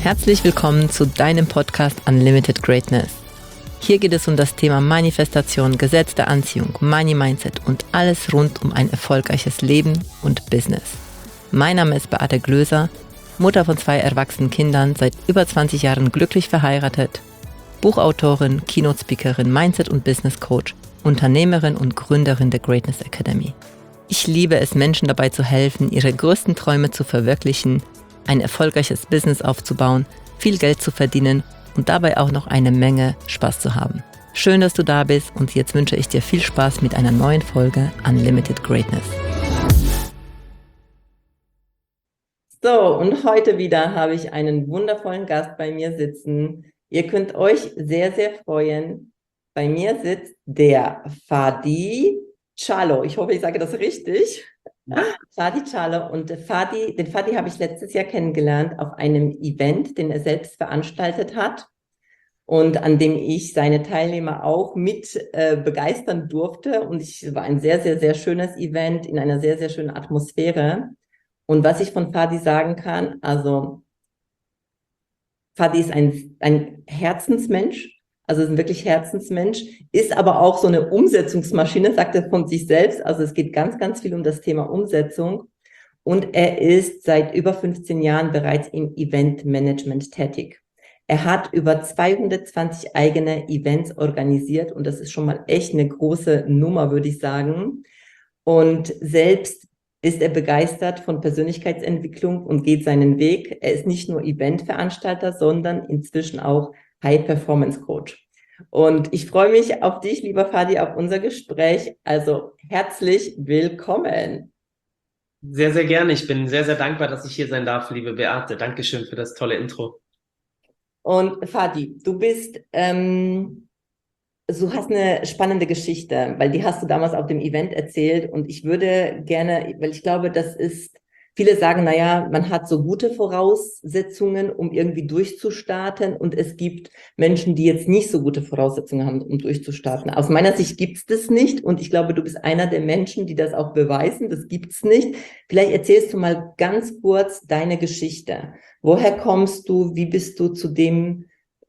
Herzlich willkommen zu deinem Podcast Unlimited Greatness. Hier geht es um das Thema Manifestation, Gesetz der Anziehung, Money Mindset und alles rund um ein erfolgreiches Leben und Business. Mein Name ist Beate Glöser, Mutter von 2 erwachsenen Kindern, seit über 20 Jahren glücklich verheiratet, Buchautorin, Keynote-Speakerin, Mindset- und Business-Coach, Unternehmerin und Gründerin der Greatness Academy. Ich liebe es, Menschen dabei zu helfen, ihre größten Träume zu verwirklichen, ein erfolgreiches Business aufzubauen, viel Geld zu verdienen und dabei auch noch eine Menge Spaß zu haben. Schön, dass du da bist und jetzt wünsche ich dir viel Spaß mit einer neuen Folge Unlimited Greatness. So, und heute wieder habe ich einen wundervollen Gast bei mir sitzen. Ihr könnt euch sehr, sehr freuen. Bei mir sitzt der Fadi Chalo. Ich hoffe, ich sage das richtig. Fadi Chalo. Und den Fadi habe ich letztes Jahr kennengelernt auf einem Event, den er selbst veranstaltet hat und an dem ich seine Teilnehmer auch mit begeistern durfte. Und es war ein sehr, sehr, sehr schönes Event in einer sehr, sehr schönen Atmosphäre. Und was ich von Fadi sagen kann, also Fadi ist ein Herzensmensch, also ist ein wirklich Herzensmensch, ist aber auch so eine Umsetzungsmaschine, sagt er von sich selbst. Also es geht ganz, ganz viel um das Thema Umsetzung. Und er ist seit über 15 Jahren bereits im Eventmanagement tätig. Er hat über 220 eigene Events organisiert und das ist schon mal echt eine große Nummer, würde ich sagen. Und selbst ist er begeistert von Persönlichkeitsentwicklung und geht seinen Weg. Er ist nicht nur Eventveranstalter, sondern inzwischen auch High-Performance-Coach. Und ich freue mich auf dich, lieber Fadi, auf unser Gespräch. Also herzlich willkommen. Sehr, sehr gerne. Ich bin sehr, sehr dankbar, dass ich hier sein darf, liebe Beate. Dankeschön für das tolle Intro. Und Fadi, du hast eine spannende Geschichte, weil die hast du damals auf dem Event erzählt und ich würde gerne, weil ich glaube, viele sagen, naja, man hat so gute Voraussetzungen, um irgendwie durchzustarten und es gibt Menschen, die jetzt nicht so gute Voraussetzungen haben, um durchzustarten. Aus meiner Sicht gibt es das nicht und ich glaube, du bist einer der Menschen, die das auch beweisen, das gibt es nicht. Vielleicht erzählst du mal ganz kurz deine Geschichte. Woher kommst du? Wie bist du zu dem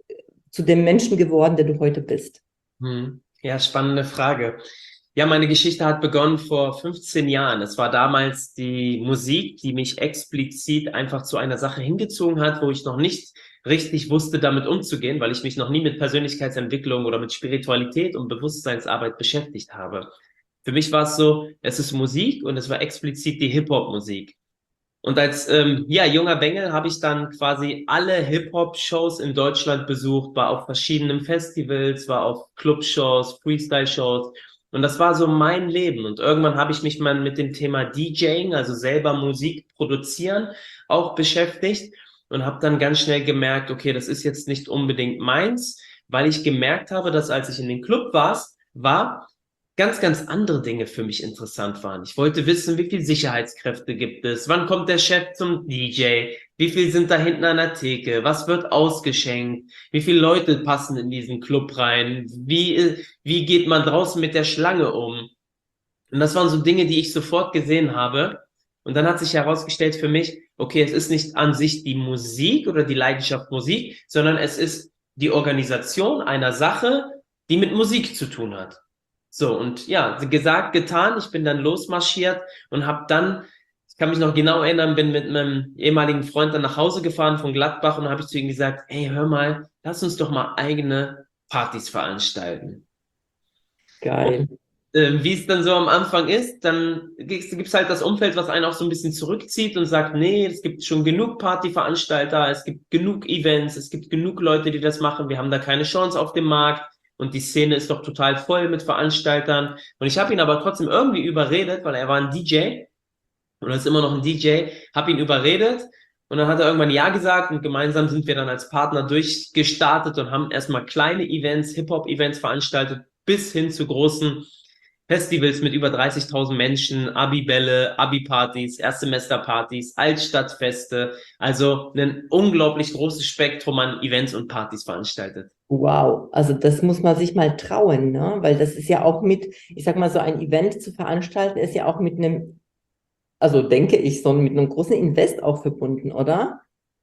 Menschen geworden, der du heute bist? Ja, spannende Frage. Ja, meine Geschichte hat begonnen vor 15 Jahren. Es war damals die Musik, die mich explizit einfach zu einer Sache hingezogen hat, wo ich noch nicht richtig wusste, damit umzugehen, weil ich mich noch nie mit Persönlichkeitsentwicklung oder mit Spiritualität und Bewusstseinsarbeit beschäftigt habe. Für mich war es so, es ist Musik und es war explizit die Hip-Hop-Musik. Und als junger Bengel habe ich dann quasi alle Hip-Hop-Shows in Deutschland besucht, war auf verschiedenen Festivals, war auf Club-Shows, Freestyle-Shows. Und das war so mein Leben. Und irgendwann habe ich mich mal mit dem Thema DJing, also selber Musik produzieren, auch beschäftigt und habe dann ganz schnell gemerkt, okay, das ist jetzt nicht unbedingt meins, weil ich gemerkt habe, dass als ich in den Club war, ganz, ganz andere Dinge für mich interessant waren. Ich wollte wissen, wie viel Sicherheitskräfte gibt es? Wann kommt der Chef zum DJ? Wie viel sind da hinten an der Theke? Was wird ausgeschenkt? Wie viele Leute passen in diesen Club rein? Wie geht man draußen mit der Schlange um? Und das waren so Dinge, die ich sofort gesehen habe. Und dann hat sich herausgestellt für mich, okay, es ist nicht an sich die Musik oder die Leidenschaft Musik, sondern es ist die Organisation einer Sache, die mit Musik zu tun hat. So, und ja, gesagt, getan, ich bin dann losmarschiert und habe dann, ich kann mich noch genau erinnern, bin mit einem ehemaligen Freund dann nach Hause gefahren von Gladbach und habe ich zu ihm gesagt, hey, hör mal, lass uns doch mal eigene Partys veranstalten. Geil. Wie es dann so am Anfang ist, dann gibt's halt das Umfeld, was einen auch so ein bisschen zurückzieht und sagt, nee, es gibt schon genug Partyveranstalter, es gibt genug Events, es gibt genug Leute, die das machen, wir haben da keine Chance auf dem Markt und die Szene ist doch total voll mit Veranstaltern. Und ich habe ihn aber trotzdem irgendwie überredet, weil er war ein DJ und er ist immer noch ein DJ, habe ihn überredet und dann hat er irgendwann Ja gesagt und gemeinsam sind wir dann als Partner durchgestartet und haben erstmal kleine Events, Hip-Hop-Events veranstaltet, bis hin zu großen Festivals mit über 30.000 Menschen, Abi-Bälle, Abi-Partys, Erstsemesterpartys, Altstadtfeste. Also ein unglaublich großes Spektrum an Events und Partys veranstaltet. Wow, also das muss man sich mal trauen, ne? Weil das ist ja auch ich sag mal, so ein Event zu veranstalten, ist ja auch mit also denke ich, so mit einem großen Invest auch verbunden, oder?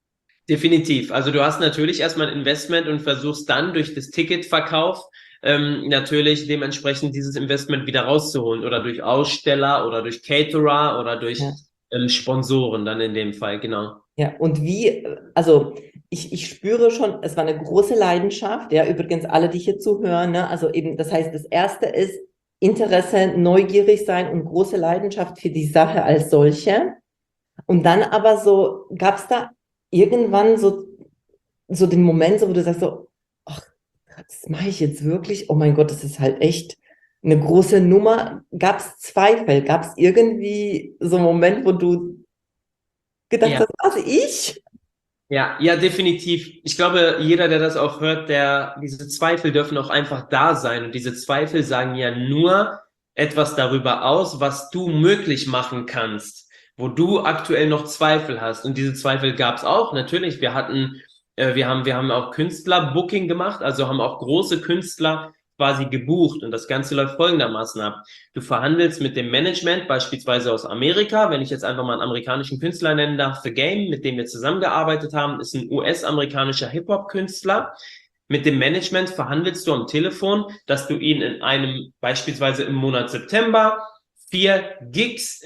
Definitiv. Also du hast natürlich erstmal ein Investment und versuchst dann durch das Ticketverkauf natürlich dementsprechend dieses Investment wieder rauszuholen oder durch Aussteller oder durch Caterer oder durch Ja. Sponsoren dann in dem Fall, genau. Ja, und wie, also ich spüre schon, es war eine große Leidenschaft, ja, übrigens alle, die hier zuhören, ne? Also eben, das heißt, das erste ist Interesse, neugierig sein und große Leidenschaft für die Sache als solche. Und dann aber so, gab es da irgendwann so den Moment, so, wo du sagst so, ach, das mache ich jetzt wirklich? Oh mein Gott, das ist halt echt eine große Nummer. Gab es Zweifel? Gab es irgendwie so einen Moment, wo du gedacht Ja. hast, was ich? Ja, ja, definitiv. Ich glaube, jeder, der das auch hört, diese Zweifel dürfen auch einfach da sein. Und diese Zweifel sagen ja nur etwas darüber aus, was du möglich machen kannst, wo du aktuell noch Zweifel hast. Und diese Zweifel gab es auch, natürlich. Wir haben auch Künstler-Booking gemacht, also haben auch große Künstler quasi gebucht. Und das Ganze läuft folgendermaßen ab. Du verhandelst mit dem Management, beispielsweise aus Amerika. Wenn ich jetzt einfach mal einen amerikanischen Künstler nennen darf, The Game, mit dem wir zusammengearbeitet haben, ist ein US-amerikanischer Hip-Hop-Künstler. Mit dem Management verhandelst du am Telefon, dass du ihn beispielsweise im Monat September 4 Gigs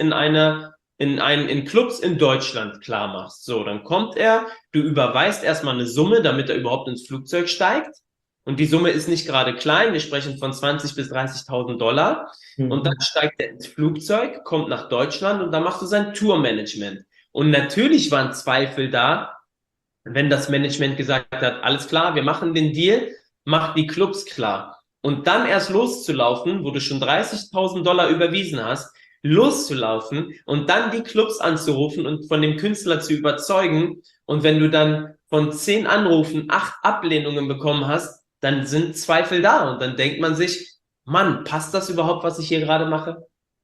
in Clubs in Deutschland klar machst. So, dann kommt er, du überweist erstmal eine Summe, damit er überhaupt ins Flugzeug steigt. Und die Summe ist nicht gerade klein, wir sprechen von 20.000 bis 30.000 Dollar. Und dann steigt er ins Flugzeug, kommt nach Deutschland und dann machst du sein Tourmanagement. Und natürlich waren Zweifel da, wenn das Management gesagt hat, alles klar, wir machen den Deal, mach die Clubs klar. Und dann erst loszulaufen, wo du schon 30.000 Dollar überwiesen hast, loszulaufen und dann die Clubs anzurufen und von dem Künstler zu überzeugen. Und wenn du dann von 10 Anrufen 8 Ablehnungen bekommen hast, dann sind Zweifel da. Und dann denkt man sich, Mann, passt das überhaupt, was ich hier gerade mache?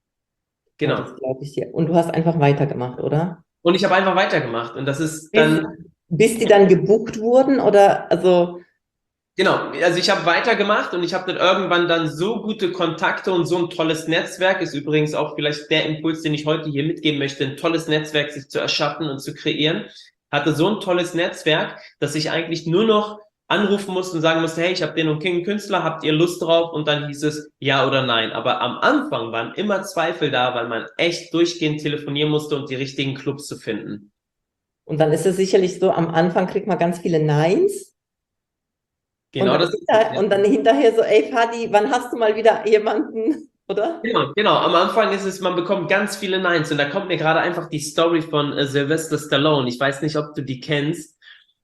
Ja, Genau. das glaube ich dir. Und du hast einfach weitergemacht, oder? Und ich habe einfach weitergemacht. Und das ist Bis, dann bis die dann gebucht wurden oder also, genau, also ich habe weitergemacht und ich habe dann irgendwann dann so gute Kontakte und so ein tolles Netzwerk, ist übrigens auch vielleicht der Impuls, den ich heute hier mitgeben möchte, ein tolles Netzwerk sich zu erschaffen und zu kreieren. Hatte so ein tolles Netzwerk, dass ich eigentlich nur noch anrufen musste und sagen musste, hey, ich habe den und den Künstler, habt ihr Lust drauf? Und dann hieß es ja oder nein. Aber am Anfang waren immer Zweifel da, weil man echt durchgehend telefonieren musste, um die richtigen Clubs zu finden. und dann ist es sicherlich so, am Anfang kriegt man ganz viele Neins und Genau dann, das ist es. Ja. und dann hinterher so, ey Fadi, wann hast du mal wieder jemanden, oder? Genau, genau. Am Anfang ist es, man bekommt ganz viele Neins und da kommt mir gerade einfach die Story von Sylvester Stallone. Ich weiß nicht, ob du die kennst.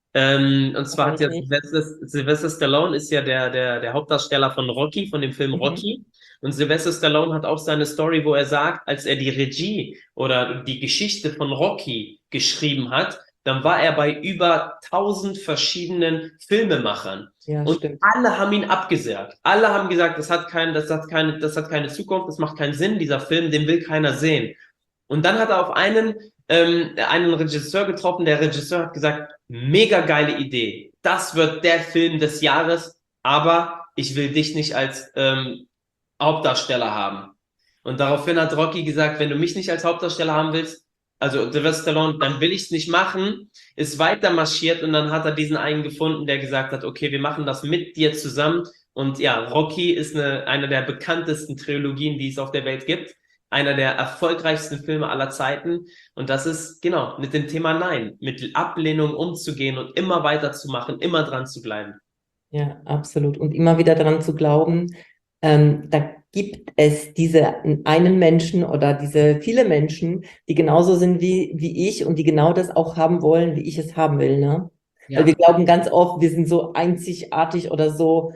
Und zwar Kenn hat ich ja nicht. Sylvester Stallone ist ja der Hauptdarsteller von Rocky, von dem Film Mhm. Rocky. Und Sylvester Stallone hat auch seine Story, wo er sagt, als er die Regie oder die Geschichte von Rocky geschrieben hat, dann war er bei über 1000 verschiedenen Filmemachern. Ja, Und stimmt. alle haben ihn abgesagt. Alle haben gesagt, das hat keine Zukunft, das macht keinen Sinn, dieser Film, den will keiner sehen. Und dann hat er auf einen Regisseur getroffen. Der Regisseur hat gesagt, mega geile Idee. Das wird der Film des Jahres, aber ich will dich nicht als Hauptdarsteller haben. Und daraufhin hat Rocky gesagt, wenn du mich nicht als Hauptdarsteller haben willst, also Sylvester Stallone, dann will ich es nicht machen, ist weiter marschiert und dann hat er diesen einen gefunden, der gesagt hat, okay, wir machen das mit dir zusammen. Und ja, Rocky ist eine der bekanntesten Trilogien, die es auf der Welt gibt. Einer der erfolgreichsten Filme aller Zeiten. Und das ist, genau, mit dem Thema Nein, mit Ablehnung umzugehen und immer weiterzumachen, immer dran zu bleiben. Ja, absolut. Und immer wieder daran zu glauben, da gibt es diese einen Menschen oder diese viele Menschen, die genauso sind wie ich und die genau das auch haben wollen, wie ich es haben will, ne? Weil wir Ja, glauben ganz oft, wir sind so einzigartig oder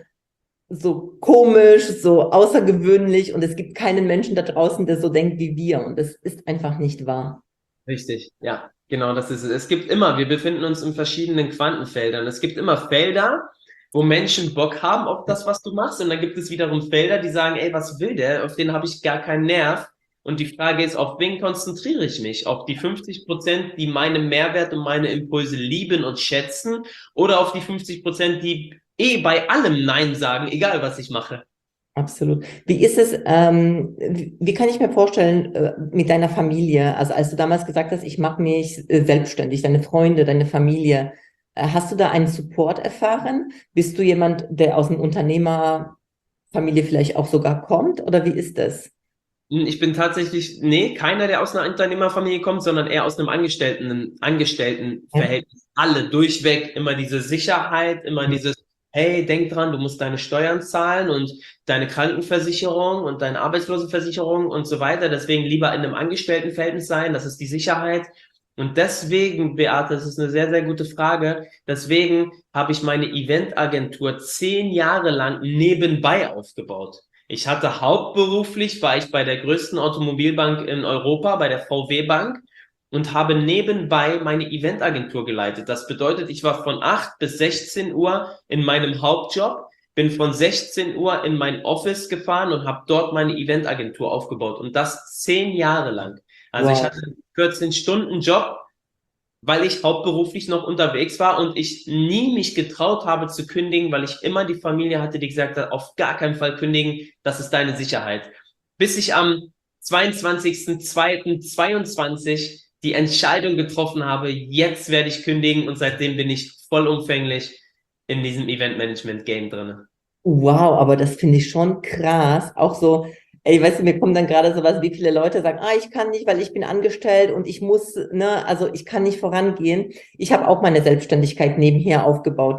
so komisch, so außergewöhnlich und es gibt keinen Menschen da draußen, der so denkt wie wir und das ist einfach nicht wahr. richtig. Ja, genau, das ist es. Wir befinden uns in verschiedenen Quantenfeldern. Es gibt immer Felder, wo Menschen Bock haben auf das, was du machst. Und dann gibt es wiederum Felder, die sagen, ey, was will der? Auf den habe ich gar keinen Nerv. Und die Frage ist, auf wen konzentriere ich mich? Auf die 50%, die meinen Mehrwert und meine Impulse lieben und schätzen, oder auf die 50%, die bei allem Nein sagen, egal was ich mache? Absolut. Wie ist es, wie kann ich mir vorstellen, mit deiner Familie, also als du damals gesagt hast, ich mache mich selbstständig, deine Freunde, deine Familie, Hast du da einen Support erfahren? Bist du jemand, der aus einer Unternehmerfamilie vielleicht auch sogar kommt? Oder wie ist das? Ich bin tatsächlich, nee, keiner, der aus einer Unternehmerfamilie kommt, sondern eher aus einem Ja. Angestelltenverhältnis. Alle durchweg immer diese Sicherheit, immer dieses, hey, denk dran, du musst deine Steuern zahlen und deine Krankenversicherung und deine Arbeitslosenversicherung und so weiter. Deswegen lieber in einem Angestelltenverhältnis sein, das ist die Sicherheit. Und deswegen, Beate, das ist eine sehr, sehr gute Frage. Deswegen habe ich meine Eventagentur 10 Jahre lang nebenbei aufgebaut. Ich hatte hauptberuflich, war ich bei der größten Automobilbank in Europa, bei der VW Bank und habe nebenbei meine Eventagentur geleitet. Das bedeutet, ich war von 8 bis 16 Uhr in meinem Hauptjob, bin von 16 Uhr in mein Office gefahren und habe dort meine Eventagentur aufgebaut und das 10 Jahre lang. Also ich Wow. hatte einen 14-Stunden-Job, weil ich hauptberuflich noch unterwegs war und ich nie mich getraut habe zu kündigen, weil ich immer die Familie hatte, die gesagt hat, auf gar keinen Fall kündigen, das ist deine Sicherheit. Bis ich am 22.02.22 die Entscheidung getroffen habe, jetzt werde ich kündigen und seitdem bin ich vollumfänglich in diesem Event-Management-Game drin. Wow, aber das finde ich schon krass. Auch so, ey, weißt du, mir kommt dann gerade sowas, wie viele Leute sagen, ich kann nicht, weil ich bin angestellt und ich muss, ne, also ich kann nicht vorangehen. Ich habe auch meine Selbstständigkeit nebenher aufgebaut,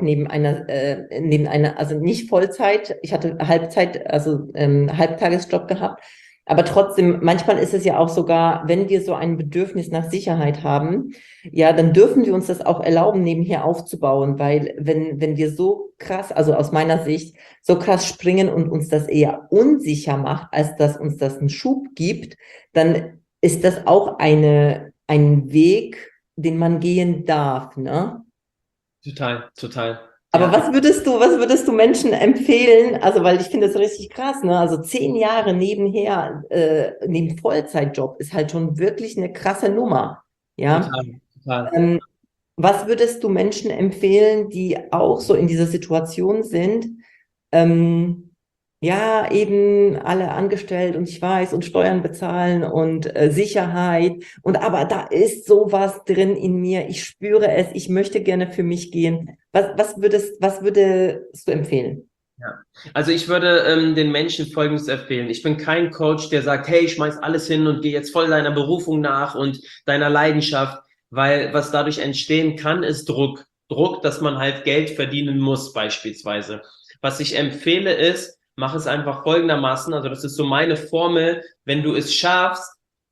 neben einer, also nicht Vollzeit. Ich hatte Halbzeit, also Halbtagesjob gehabt. Aber trotzdem, manchmal ist es ja auch sogar, wenn wir so ein Bedürfnis nach Sicherheit haben, ja, dann dürfen wir uns das auch erlauben, nebenher aufzubauen, weil wenn wir so krass, also aus meiner Sicht, so krass springen und uns das eher unsicher macht, als dass uns das einen Schub gibt, dann ist das auch ein Weg, den man gehen darf, ne? Total, total. Aber Ja. was würdest du Menschen empfehlen? Also, weil ich finde das richtig krass, ne? Also 10 Jahre nebenher, neben Vollzeitjob ist halt schon wirklich eine krasse Nummer. Ja. Total, total. Ähm, Was würdest du Menschen empfehlen, die auch so in dieser Situation sind? Ähm, ja, eben alle angestellt und ich weiß und Steuern bezahlen und Sicherheit und aber da ist sowas drin in mir. Ich spüre es. Ich möchte gerne für mich gehen. Was würdest du empfehlen? Ja. Also ich würde den Menschen Folgendes empfehlen. Ich bin kein Coach, der sagt, hey, schmeiß alles hin und geh jetzt voll deiner Berufung nach und deiner Leidenschaft, weil was dadurch entstehen kann, ist Druck. Druck, dass man halt Geld verdienen muss, beispielsweise. Was ich empfehle ist, mach es einfach folgendermaßen, also das ist so meine Formel, wenn du es schaffst,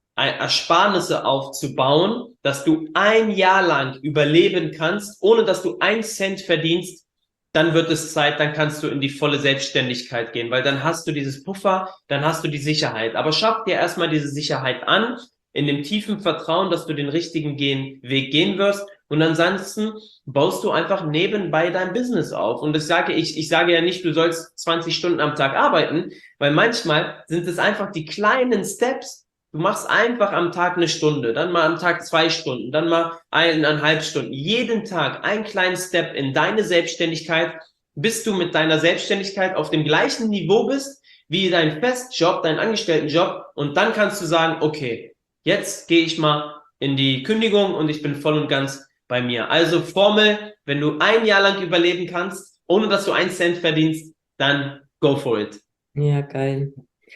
Ersparnisse aufzubauen, dass du ein Jahr lang überleben kannst, ohne dass du 1 Cent verdienst, dann wird es Zeit, dann kannst du in die volle Selbstständigkeit gehen, weil dann hast du dieses Puffer, dann hast du die Sicherheit. Aber schaff dir erstmal diese Sicherheit an, in dem tiefen Vertrauen, dass du den richtigen Weg gehen wirst. Und ansonsten baust du einfach nebenbei dein Business auf. Und das sage ich sage ja nicht, du sollst 20 Stunden am Tag arbeiten, weil manchmal sind es einfach die kleinen Steps. Du machst einfach am Tag 1 Stunde, dann mal am Tag 2 Stunden, dann mal 1,5 Stunden. Jeden Tag einen kleinen Step in deine Selbstständigkeit, bis du mit deiner Selbstständigkeit auf dem gleichen Niveau bist wie dein Festjob, dein Angestelltenjob. Und dann kannst du sagen, okay, jetzt gehe ich mal in die Kündigung und ich bin voll und ganz bei mir. Also Formel, wenn du ein Jahr lang überleben kannst, ohne dass du 1 Cent verdienst, dann go for it. Ja, geil.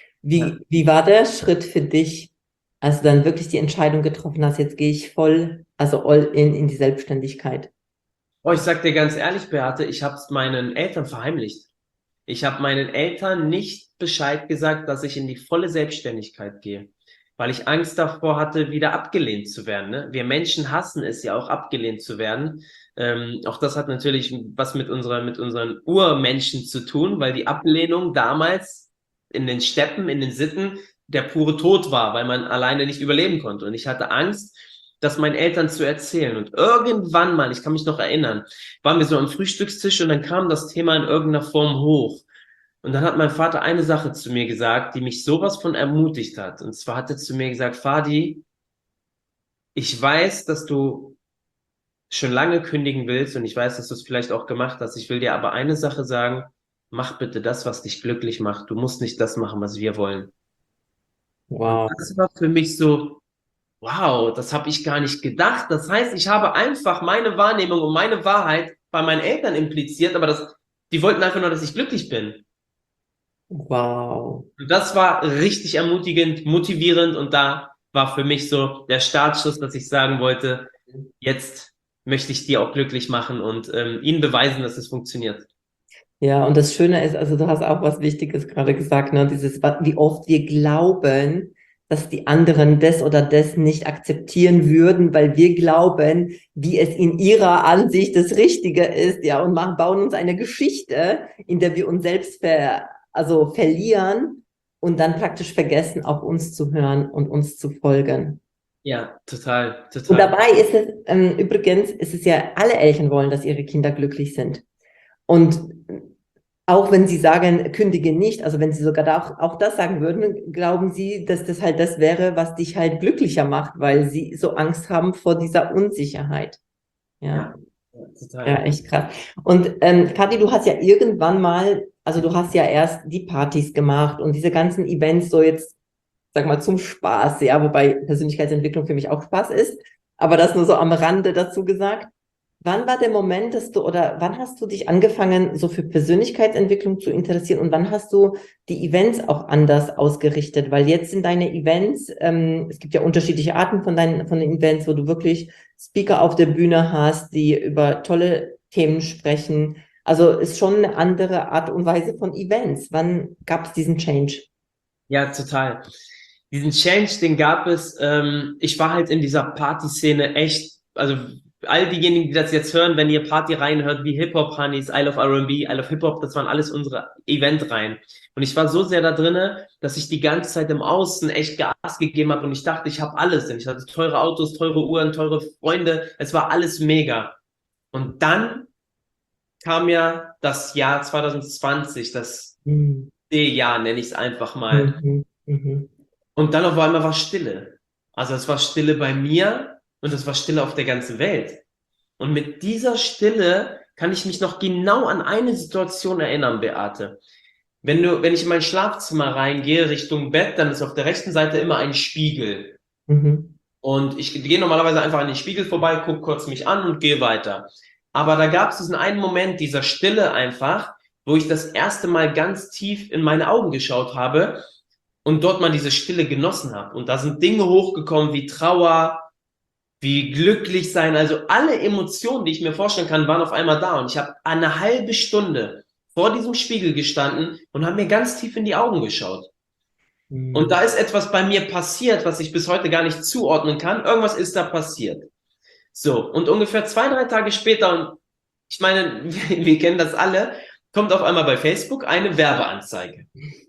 Ja. Wie war der Schritt für dich, als du dann wirklich die Entscheidung getroffen hast, jetzt gehe ich voll, also all in die Selbstständigkeit? Oh, ich sag dir ganz ehrlich, Beate, ich habe es meinen Eltern verheimlicht. Ich habe meinen Eltern nicht Bescheid gesagt, dass ich in die volle Selbstständigkeit gehe, weil ich Angst davor hatte, wieder abgelehnt zu werden. Ne? Wir Menschen hassen es ja auch, abgelehnt zu werden. Auch das hat natürlich was mit unseren Urmenschen zu tun, weil die Ablehnung damals in den Steppen, in den Sitten, der pure Tod war, weil man alleine nicht überleben konnte. Und ich hatte Angst, das meinen Eltern zu erzählen. Und irgendwann mal, ich kann mich noch erinnern, waren wir so am Frühstückstisch und dann kam das Thema in irgendeiner Form hoch. Und dann hat mein Vater eine Sache zu mir gesagt, die mich sowas von ermutigt hat. Und zwar hat er zu mir gesagt, Fadi, ich weiß, dass du schon lange kündigen willst und ich weiß, dass du es vielleicht auch gemacht hast. Ich will dir aber eine Sache sagen, mach bitte das, was dich glücklich macht. Du musst nicht das machen, was wir wollen. Und Wow. das war für mich so, wow, das habe ich gar nicht gedacht. Das heißt, ich habe einfach meine Wahrnehmung und meine Wahrheit bei meinen Eltern impliziert, aber die wollten einfach nur, dass ich glücklich bin. Wow. Und das war richtig ermutigend, motivierend und da war für mich so der Startschuss, dass ich sagen wollte, jetzt möchte ich die auch glücklich machen und ihnen beweisen, dass es funktioniert. Ja, und das Schöne ist, also du hast auch was Wichtiges gerade gesagt, ne? Wie oft wir glauben, dass die anderen das oder das nicht akzeptieren würden, weil wir glauben, wie es in ihrer Ansicht das Richtige ist, ja, und bauen uns eine Geschichte, in der wir uns selbst also verlieren und dann praktisch vergessen, auf uns zu hören und uns zu folgen. Ja, total, Und total. dabei ist es, übrigens, ist es ja, alle Eltern wollen, dass ihre Kinder glücklich sind. Und auch wenn Sie sagen, kündige nicht, also wenn Sie sogar auch das sagen würden, glauben Sie, dass das halt das wäre, was dich halt glücklicher macht, weil Sie so Angst haben vor dieser Unsicherheit. Ja, Ja, ja, total. ja, echt krass. Und Kathi, du hast ja irgendwann mal, also du hast ja erst die Partys gemacht und diese ganzen Events so jetzt, sag mal, zum Spaß, ja, wobei Persönlichkeitsentwicklung für mich auch Spaß ist, aber das nur so am Rande dazu gesagt. Wann war der Moment, oder wann hast du dich angefangen, so für Persönlichkeitsentwicklung zu interessieren und wann hast du die Events auch anders ausgerichtet? Weil jetzt sind deine Events, es gibt ja unterschiedliche Arten von den Events, wo du wirklich Speaker auf der Bühne hast, die über tolle Themen sprechen. Also ist schon eine andere Art und Weise von Events. Wann gab es diesen Change? Ja, total. Diesen Change, den gab es. Ich war halt in dieser Partyszene echt, also all diejenigen, die das jetzt hören, wenn ihr Party reinhört, wie Hip-Hop-Honeys, I Love R&B, I Love Hip-Hop, das waren alles unsere Event-Reihen. Und ich war so sehr da drinne, dass ich die ganze Zeit im Außen echt Gas gegeben habe und ich dachte, ich habe alles. Denn ich hatte teure Autos, teure Uhren, teure Freunde. Es war alles mega. Und dann kam ja das Jahr 2020, das Mhm. D-Jahr, nenne ich es einfach mal. Mhm. Mhm. Und dann auf einmal war Stille. Also es war Stille bei mir und es war Stille auf der ganzen Welt. Und mit dieser Stille kann ich mich noch genau an eine Situation erinnern, Beate. Wenn ich in mein Schlafzimmer reingehe, Richtung Bett, dann ist auf der rechten Seite immer ein Spiegel. Mhm. Und ich gehe normalerweise einfach an den Spiegel vorbei, gucke kurz mich an und gehe weiter. Aber da gab es diesen einen Moment dieser Stille einfach, wo ich das erste Mal ganz tief in meine Augen geschaut habe und dort mal diese Stille genossen habe. Und da sind Dinge hochgekommen wie Trauer, wie glücklich sein. Also alle Emotionen, die ich mir vorstellen kann, waren auf einmal da. Und ich habe eine halbe Stunde vor diesem Spiegel gestanden und habe mir ganz tief in die Augen geschaut. Und Mhm. da ist etwas bei mir passiert, was ich bis heute gar nicht zuordnen kann. Irgendwas ist da passiert. So, und ungefähr 2, 3 Tage später, und ich meine, wir kennen das alle, kommt auf einmal bei Facebook eine Werbeanzeige.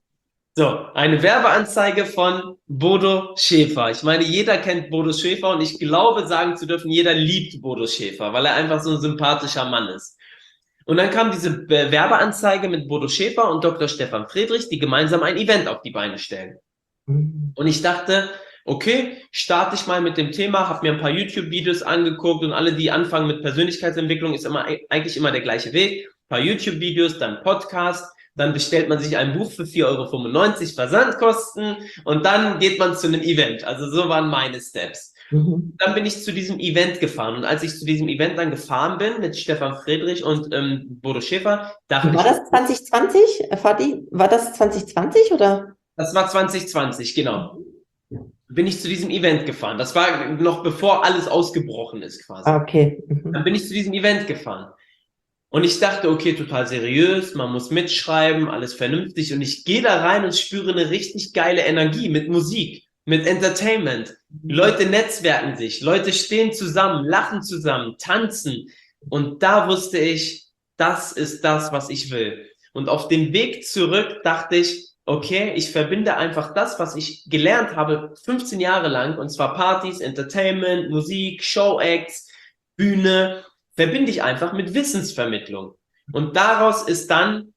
So, eine Werbeanzeige von Bodo Schäfer. Ich meine, jeder kennt Bodo Schäfer und ich glaube, sagen zu dürfen, jeder liebt Bodo Schäfer, weil er einfach so ein sympathischer Mann ist. Und dann kam diese Werbeanzeige mit Bodo Schäfer und Dr. Stefan Friedrich, die gemeinsam ein Event auf die Beine stellen. Mhm. Und ich dachte, okay, starte ich mal mit dem Thema, habe mir ein paar YouTube-Videos angeguckt und alle, die anfangen mit Persönlichkeitsentwicklung, ist eigentlich immer der gleiche Weg. Ein paar YouTube-Videos, dann Podcast, dann bestellt man sich ein Buch für 4,95 € Versandkosten und dann geht man zu einem Event. Also so waren meine Steps. Mhm. Dann bin ich zu diesem Event gefahren und als ich zu diesem Event dann gefahren bin mit Stefan Friedrich und Bodo Schäfer, dachte War ich, das 2020, Fadi? War das 2020 oder? das war 2020, genau. Bin ich zu diesem Event gefahren. Das war noch bevor alles ausgebrochen ist Ah, quasi. okay. Dann Mhm. bin ich zu diesem Event gefahren. Und ich dachte, okay, total seriös, man muss mitschreiben, alles vernünftig. Und ich gehe da rein und spüre eine richtig geile Energie mit Musik, mit Entertainment. Leute netzwerken sich, Leute stehen zusammen, lachen zusammen, tanzen. Und da wusste ich, das ist das, was ich will. Und auf dem Weg zurück dachte ich, okay, ich verbinde einfach das, was ich gelernt habe, 15 Jahre lang, und zwar Partys, Entertainment, Musik, Showacts, Bühne, verbinde ich einfach mit Wissensvermittlung. Und daraus ist dann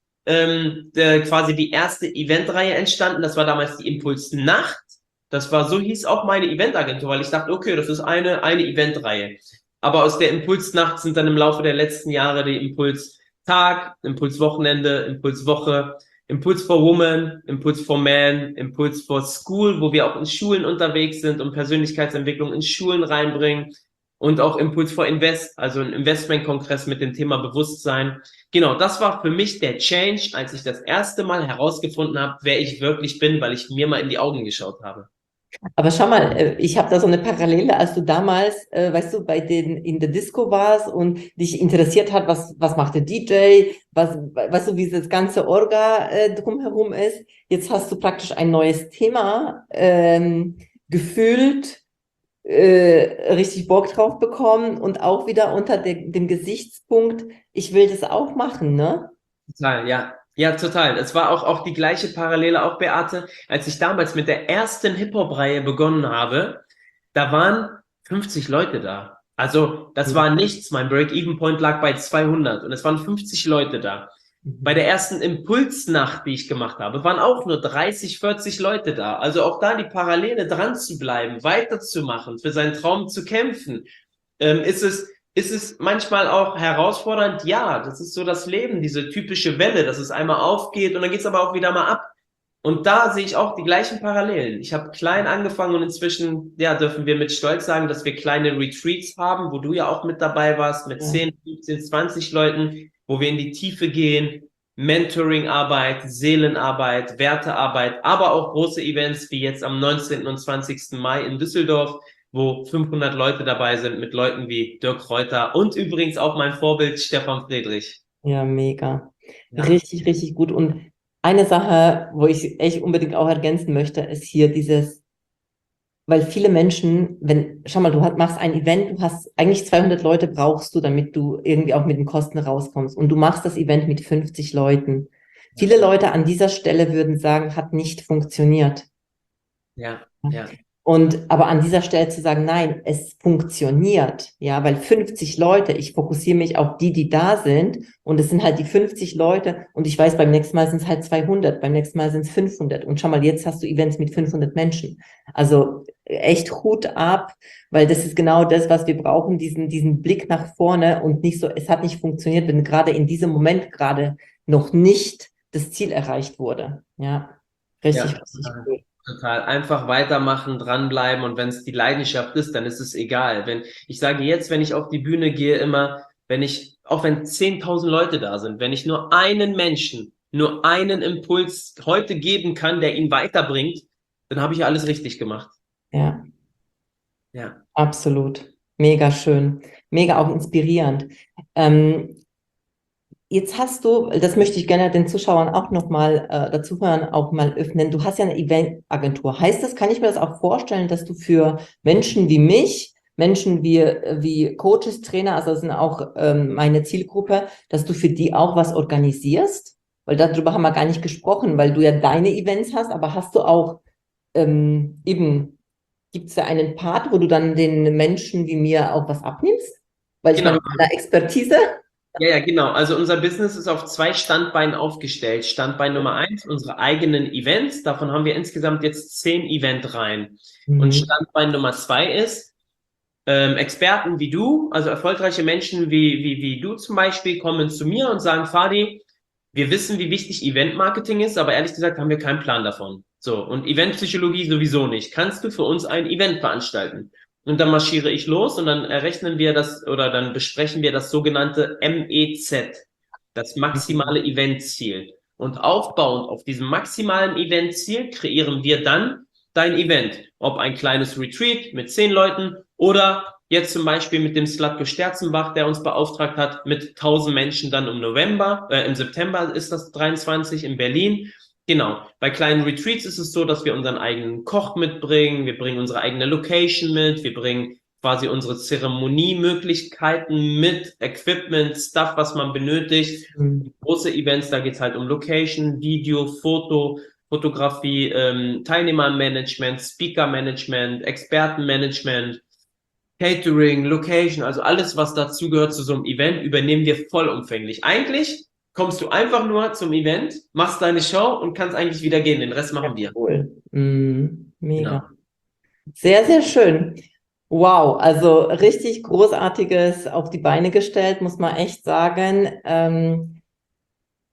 quasi die erste Eventreihe entstanden. Das war damals die Impulsnacht. Das war, so hieß auch meine Eventagentur, weil ich dachte, okay, das ist eine Eventreihe. Aber aus der Impulsnacht sind dann im Laufe der letzten Jahre die Impulstag, Impulswochenende, Impulswoche, Impuls for Women, Impuls for Men, Impuls for School, wo wir auch in Schulen unterwegs sind und Persönlichkeitsentwicklung in Schulen reinbringen. Und auch Impuls for Invest, also ein Investmentkongress mit dem Thema Bewusstsein. Genau, das war für mich der Change, als ich das erste Mal herausgefunden habe, wer ich wirklich bin, weil ich mir mal in die Augen geschaut habe. Aber schau mal, ich habe da so eine Parallele, als du damals, weißt du, bei den in der Disco warst und dich interessiert hat, was macht der DJ, weißt du, wie das ganze Orga drumherum ist. Jetzt hast du praktisch ein neues Thema gefühlt, richtig Bock drauf bekommen und auch wieder unter dem Gesichtspunkt, ich will das auch machen, ne? Total, ja. Ja, total. Es war auch die gleiche Parallele, auch Beate, als ich damals mit der ersten Hip-Hop-Reihe begonnen habe, da waren 50 Leute da. Also, das war nichts. Mein Break-Even-Point lag bei 200 und es waren 50 Leute da. Bei der ersten Impulsnacht, die ich gemacht habe, waren auch nur 30, 40 Leute da. Also auch da die Parallele dran zu bleiben, weiterzumachen, für seinen Traum zu kämpfen. Ist es manchmal auch herausfordernd? Ja, das ist so das Leben, diese typische Welle, dass es einmal aufgeht und dann geht es aber auch wieder mal ab. Und da sehe ich auch die gleichen Parallelen. Ich habe klein angefangen und inzwischen, ja, dürfen wir mit Stolz sagen, dass wir kleine Retreats haben, wo du ja auch mit dabei warst, mit 10, 15, 20 Leuten, wo wir in die Tiefe gehen, Mentoring-Arbeit, Seelenarbeit, Wertearbeit, aber auch große Events wie jetzt am 19. und 20. Mai in Düsseldorf, wo 500 Leute dabei sind mit Leuten wie Dirk Reuter und übrigens auch mein Vorbild Stefan Friedrich. Ja, mega. Ja. Richtig, richtig gut. Und eine Sache, wo ich echt unbedingt auch ergänzen möchte, ist hier dieses, weil viele Menschen, schau mal, machst ein Event, du hast eigentlich 200 Leute brauchst du, damit du irgendwie auch mit den Kosten rauskommst. Und du machst das Event mit 50 Leuten. Viele Leute an dieser Stelle würden sagen, hat nicht funktioniert. Ja, ja. Aber an dieser Stelle zu sagen, nein, es funktioniert, ja, weil 50 Leute, ich fokussiere mich auf die, die da sind und es sind halt die 50 Leute und ich weiß, beim nächsten Mal sind es halt 200, beim nächsten Mal sind es 500 und schau mal, jetzt hast du Events mit 500 Menschen. Also echt Hut ab, weil das ist genau das, was wir brauchen, diesen Blick nach vorne und nicht so, es hat nicht funktioniert, wenn gerade in diesem Moment gerade noch nicht das Ziel erreicht wurde. Ja, richtig, Ja, richtig cool. total. Einfach weitermachen, dranbleiben und wenn es die Leidenschaft ist, dann ist es egal. Ich sage jetzt, wenn ich auf die Bühne gehe, immer, auch wenn 10.000 Leute da sind, wenn ich nur einen Menschen, nur einen Impuls heute geben kann, der ihn weiterbringt, dann habe ich alles richtig gemacht. Ja. Ja. Absolut. Mega schön. Mega auch inspirierend. Jetzt hast du, das möchte ich gerne den Zuschauern auch nochmal dazu hören, auch mal öffnen. Du hast ja eine Eventagentur. Heißt das, kann ich mir das auch vorstellen, dass du für Menschen wie mich, Menschen wie Coaches, Trainer, also das sind auch meine Zielgruppe, dass du für die auch was organisierst? Weil darüber haben wir gar nicht gesprochen, weil du ja deine Events hast, aber hast du auch eben gibt es da einen Part, wo du dann den Menschen wie mir auch was abnimmst? Weil ich Genau. meine, mit deiner Expertise. Ja, genau. Also unser Business ist auf 2 Standbeinen aufgestellt. Standbein Nummer 1, unsere eigenen Events. Davon haben wir insgesamt jetzt 10 Eventreihen. Und Standbein Nummer 2 ist, Experten wie du, also erfolgreiche Menschen wie du zum Beispiel, kommen zu mir und sagen, Fadi, wir wissen, wie wichtig Eventmarketing ist, aber ehrlich gesagt haben wir keinen Plan davon. So, und Eventpsychologie sowieso nicht. Kannst du für uns ein Event veranstalten? Und dann marschiere ich los und dann errechnen wir das oder dann besprechen wir das sogenannte MEZ, das maximale Eventziel. Und aufbauend auf diesem maximalen Eventziel kreieren wir dann dein Event. Ob ein kleines Retreat mit 10 Leuten oder jetzt zum Beispiel mit dem Slatko Sterzenbach, der uns beauftragt hat, mit 1000 Menschen dann im September ist das 23 in Berlin. Genau. Bei kleinen Retreats ist es so, dass wir unseren eigenen Koch mitbringen, wir bringen unsere eigene Location mit, wir bringen quasi unsere Zeremoniemöglichkeiten mit, Equipment, Stuff, was man benötigt. Große Events, da geht's halt um Location, Video, Fotografie, Teilnehmermanagement, Speakermanagement, Expertenmanagement, Catering, Location, also alles, was dazu gehört zu so einem Event, übernehmen wir vollumfänglich. Eigentlich kommst du einfach nur zum Event, machst deine Show und kannst eigentlich wieder gehen. Den Rest machen wir. Cool. Mega. Genau. Sehr, sehr schön. Wow, also richtig Großartiges auf die Beine gestellt, muss man echt sagen.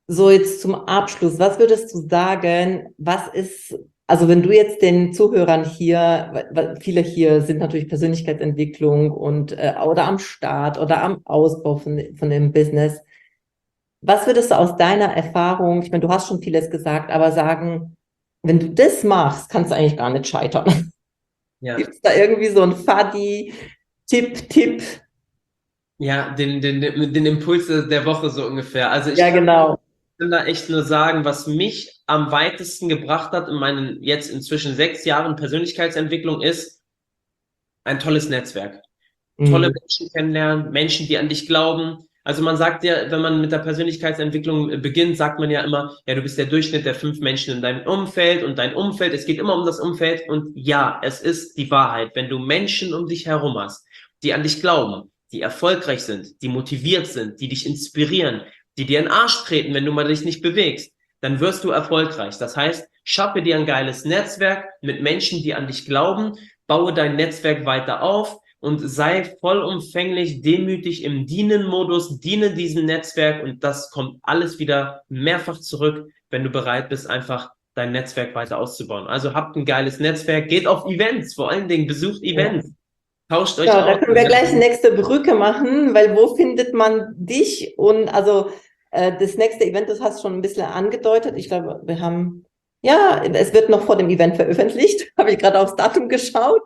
so jetzt zum Abschluss, was würdest du sagen, also wenn du jetzt den Zuhörern hier, viele hier sind natürlich Persönlichkeitsentwicklung und oder am Start oder am Ausbau von dem Business. Was würdest du aus deiner Erfahrung, ich meine, du hast schon vieles gesagt, aber sagen, wenn du das machst, kannst du eigentlich gar nicht scheitern. Ja. Gibt es da irgendwie so ein Fadi-Tipp? Ja, den Impuls der Woche so ungefähr. Also Ja, genau. kann da echt nur sagen, was mich am weitesten gebracht hat in meinen jetzt inzwischen 6 Jahren Persönlichkeitsentwicklung ist ein tolles Netzwerk. Tolle Menschen kennenlernen, Menschen, die an dich glauben. Also man sagt ja, wenn man mit der Persönlichkeitsentwicklung beginnt, sagt man ja immer, ja, du bist der Durchschnitt der 5 Menschen in deinem Umfeld und dein Umfeld, es geht immer um das Umfeld und ja, es ist die Wahrheit. Wenn du Menschen um dich herum hast, die an dich glauben, die erfolgreich sind, die motiviert sind, die dich inspirieren, die dir in den Arsch treten, wenn du mal dich nicht bewegst, dann wirst du erfolgreich. Das heißt, schaffe dir ein geiles Netzwerk mit Menschen, die an dich glauben, baue dein Netzwerk weiter auf, und sei vollumfänglich demütig im Dienen-Modus, diene diesem Netzwerk und das kommt alles wieder mehrfach zurück, wenn du bereit bist, einfach dein Netzwerk weiter auszubauen. Also habt ein geiles Netzwerk, geht auf Events, vor allen Dingen besucht Events, tauscht euch Ja, da aus. können wir gleich nächste Brücke machen, weil wo findet man dich? Und also das nächste Event, das hast du schon ein bisschen angedeutet. Ich glaube, es wird noch vor dem Event veröffentlicht, habe ich gerade aufs Datum geschaut.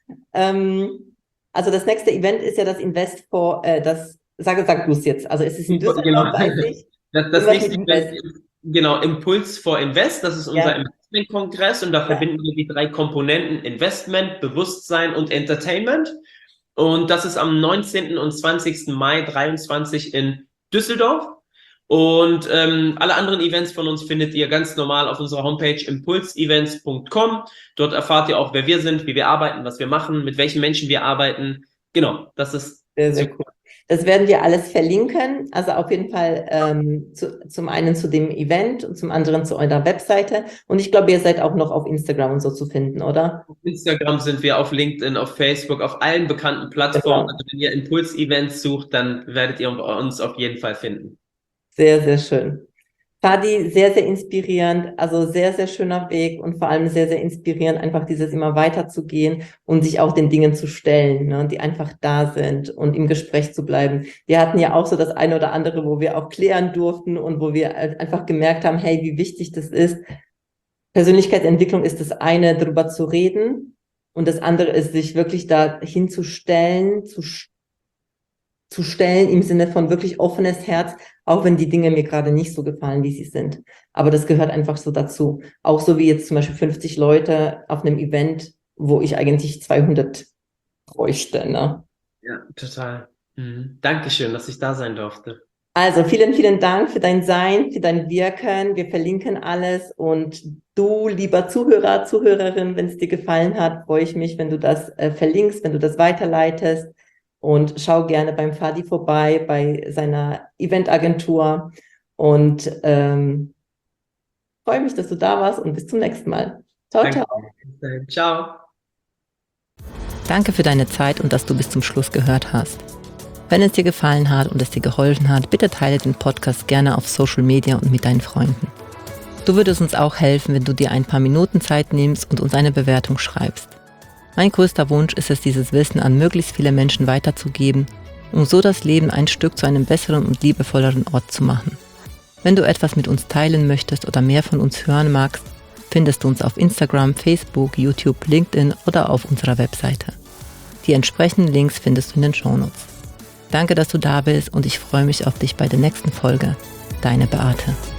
Also das nächste Event ist ja das Invest for, sag du es jetzt. Also es ist in Düsseldorf, genau. weiß ich. Das nächste Event ist, genau, Impuls for Invest, das ist unser Investment-Kongress und da verbinden wir die 3 Komponenten Investment, Bewusstsein und Entertainment. Und das ist am 19. und 20. Mai 23 in Düsseldorf. Und alle anderen Events von uns findet ihr ganz normal auf unserer Homepage impulsevents.com. Dort erfahrt ihr auch, wer wir sind, wie wir arbeiten, was wir machen, mit welchen Menschen wir arbeiten. Genau, das ist sehr, sehr cool. Das werden wir alles verlinken. Also auf jeden Fall zum einen zu dem Event und zum anderen zu eurer Webseite. Und ich glaube, ihr seid auch noch auf Instagram und so zu finden, oder? Auf Instagram sind wir, auf LinkedIn, auf Facebook, auf allen bekannten Plattformen. Genau. Also wenn ihr Impuls-Events sucht, dann werdet ihr uns auf jeden Fall finden. Sehr, sehr schön. Fadi, sehr, sehr inspirierend, also sehr, sehr schöner Weg und vor allem sehr, sehr inspirierend, einfach dieses immer weiterzugehen und sich auch den Dingen zu stellen, ne, die einfach da sind und im Gespräch zu bleiben. Wir hatten ja auch so das eine oder andere, wo wir auch klären durften und wo wir einfach gemerkt haben, hey, wie wichtig das ist. Persönlichkeitsentwicklung ist das eine, darüber zu reden und das andere ist, sich wirklich da hinzustellen, zu stellen im Sinne von wirklich offenes Herz, auch wenn die Dinge mir gerade nicht so gefallen, wie sie sind. Aber das gehört einfach so dazu. Auch so wie jetzt zum Beispiel 50 Leute auf einem Event, wo ich eigentlich 200 bräuchte. Ne? Ja, total. Dankeschön, dass ich da sein durfte. Also vielen, vielen Dank für dein Sein, für dein Wirken. Wir verlinken alles und du, lieber Zuhörer, Zuhörerin, wenn es dir gefallen hat, freue ich mich, wenn du das verlinkst, wenn du das weiterleitest. Und schau gerne beim Fadi vorbei, bei seiner Eventagentur. Und freue mich, dass du da warst und bis zum nächsten Mal. Ciao, Danke. ciao. Ciao. Danke für deine Zeit und dass du bis zum Schluss gehört hast. Wenn es dir gefallen hat und es dir geholfen hat, bitte teile den Podcast gerne auf Social Media und mit deinen Freunden. Du würdest uns auch helfen, wenn du dir ein paar Minuten Zeit nimmst und uns eine Bewertung schreibst. Mein größter Wunsch ist es, dieses Wissen an möglichst viele Menschen weiterzugeben, um so das Leben ein Stück zu einem besseren und liebevolleren Ort zu machen. Wenn du etwas mit uns teilen möchtest oder mehr von uns hören magst, findest du uns auf Instagram, Facebook, YouTube, LinkedIn oder auf unserer Webseite. Die entsprechenden Links findest du in den Shownotes. Danke, dass du da bist und ich freue mich auf dich bei der nächsten Folge. Deine Beate.